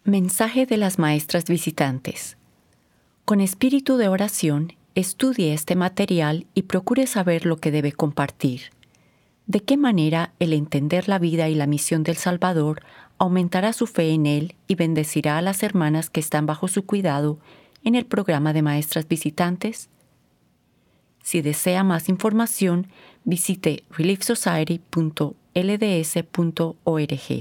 Mensaje de las maestras visitantes. Con espíritu de oración, estudie este material y procure saber lo que debe compartir. De qué manera el entender la vida y la misión del Salvador aumentará su fe en Él y bendecirá a las hermanas que están bajo su cuidado en el programa de maestras visitantes. Si desea más información, visite reliefsociety.lds.org.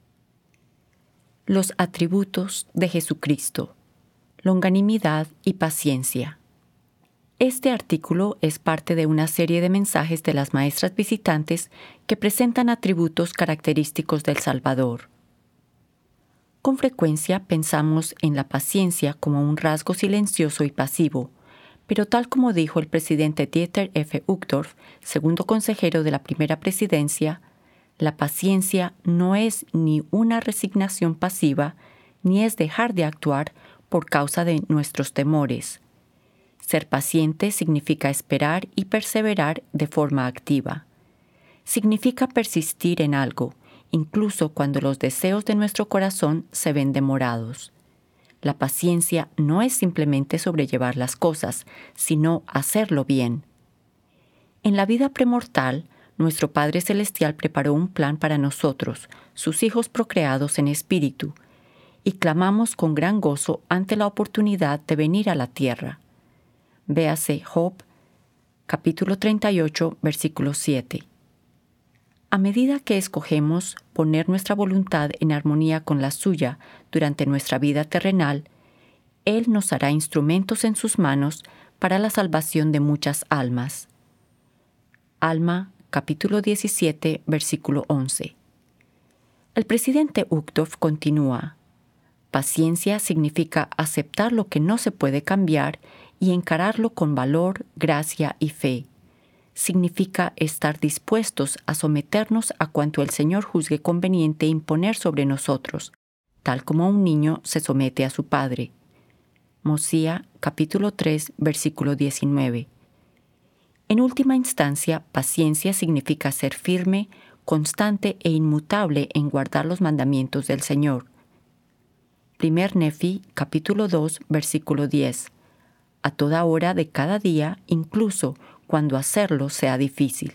Los atributos de Jesucristo: longanimidad y paciencia. Este artículo es parte de una serie de mensajes de las maestras visitantes que presentan atributos característicos del Salvador. Con frecuencia pensamos en la paciencia como un rasgo silencioso y pasivo, pero tal como dijo el presidente Dieter F. Uchtdorf, segundo consejero de la primera presidencia, la paciencia no es ni una resignación pasiva, ni es dejar de actuar por causa de nuestros temores. Ser paciente significa esperar y perseverar de forma activa. Significa persistir en algo, incluso cuando los deseos de nuestro corazón se ven demorados. La paciencia no es simplemente sobrellevar las cosas, sino hacerlo bien. En la vida premortal, nuestro Padre Celestial preparó un plan para nosotros, sus hijos procreados en espíritu, y clamamos con gran gozo ante la oportunidad de venir a la tierra. Véase Job, capítulo 38, versículo 7. A medida que escogemos poner nuestra voluntad en armonía con la suya durante nuestra vida terrenal, Él nos hará instrumentos en sus manos para la salvación de muchas almas. Alma, capítulo 17, versículo 11. El presidente Uchtdorf continúa: paciencia significa aceptar lo que no se puede cambiar y encararlo con valor, gracia y fe. Significa estar dispuestos a someternos a cuanto el Señor juzgue conveniente imponer sobre nosotros, tal como un niño se somete a su padre. Mosía, capítulo 3, versículo 19. En última instancia, paciencia significa ser firme, constante e inmutable en guardar los mandamientos del Señor. 1 Nefi, capítulo 2, versículo 10. A toda hora de cada día, incluso cuando hacerlo sea difícil.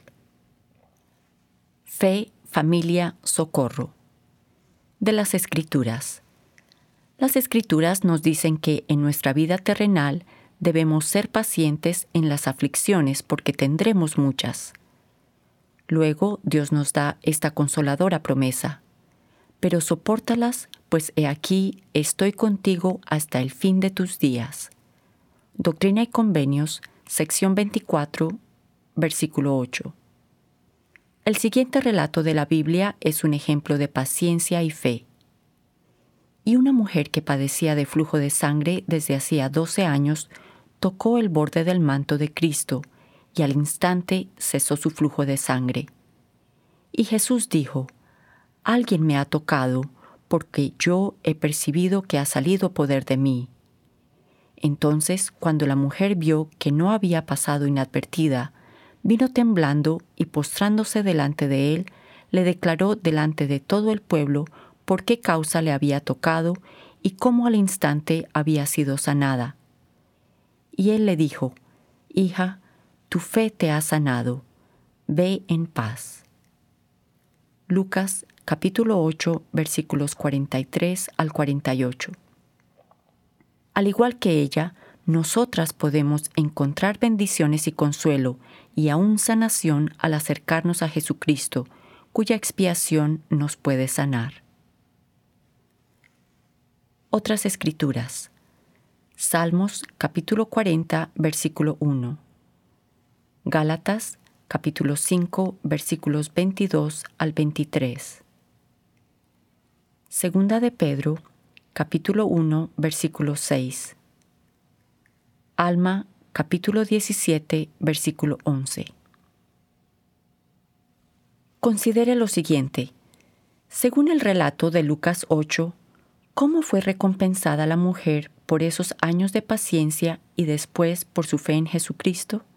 Fe, familia, socorro. De las Escrituras. Las Escrituras nos dicen que en nuestra vida terrenal debemos ser pacientes en las aflicciones porque tendremos muchas. Luego Dios nos da esta consoladora promesa: pero sopórtalas, pues he aquí estoy contigo hasta el fin de tus días. Doctrina y Convenios, sección 24, versículo 8. El siguiente relato de la Biblia es un ejemplo de paciencia y fe. Y una mujer que padecía de flujo de sangre desde hacía 12 años tocó el borde del manto de Cristo, y al instante cesó su flujo de sangre. Y Jesús dijo: alguien me ha tocado, porque yo he percibido que ha salido poder de mí. Entonces, cuando la mujer vio que no había pasado inadvertida, vino temblando y postrándose delante de él, le declaró delante de todo el pueblo por qué causa le había tocado y cómo al instante había sido sanada. Y él le dijo: hija, tu fe te ha sanado, ve en paz. Lucas, capítulo 8, versículos 43 al 48. Al igual que ella, nosotras podemos encontrar bendiciones y consuelo y aún sanación al acercarnos a Jesucristo, cuya expiación nos puede sanar. Otras Escrituras. Salmos, capítulo 40, versículo 1. Gálatas, capítulo 5, versículos 22 al 23. Segunda de Pedro, capítulo 1, versículo 6. Alma, capítulo 17, versículo 11. Considere lo siguiente. Según el relato de Lucas 8, ¿cómo fue recompensada la mujer por esos años de paciencia y después por su fe en Jesucristo?